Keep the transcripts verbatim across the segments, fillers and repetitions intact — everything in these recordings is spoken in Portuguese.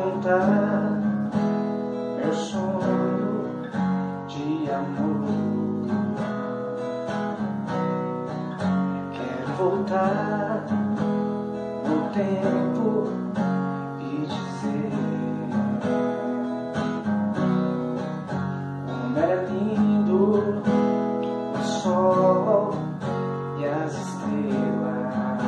contar meu sonho de amor. Quero voltar no tempo e dizer como era lindo o sol e as estrelas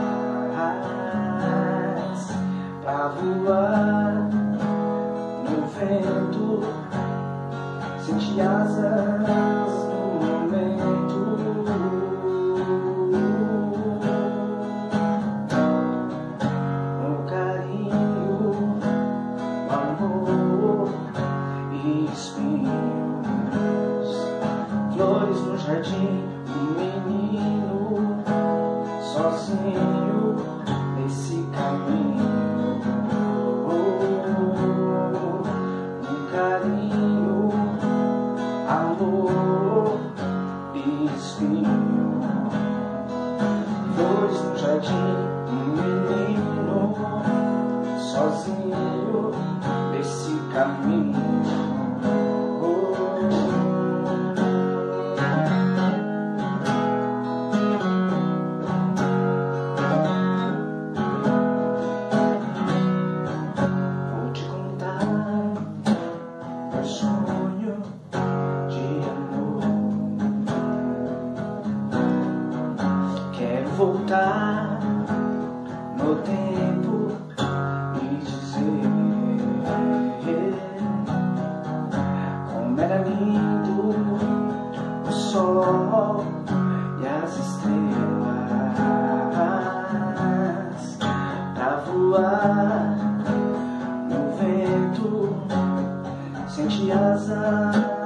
pra voar no vento, sentir asas no momento. O carinho, o amor e espinhos, flores no jardim, um menino sozinho nesse caminho. Carinho, amor e espinho, flores no jardim, um menino sozinho nesse caminho. Vou te contar meu sonho de amor. Quero voltar no tempo e dizer como era lindo o sol e as estrelas pra voar no vento, sentir asas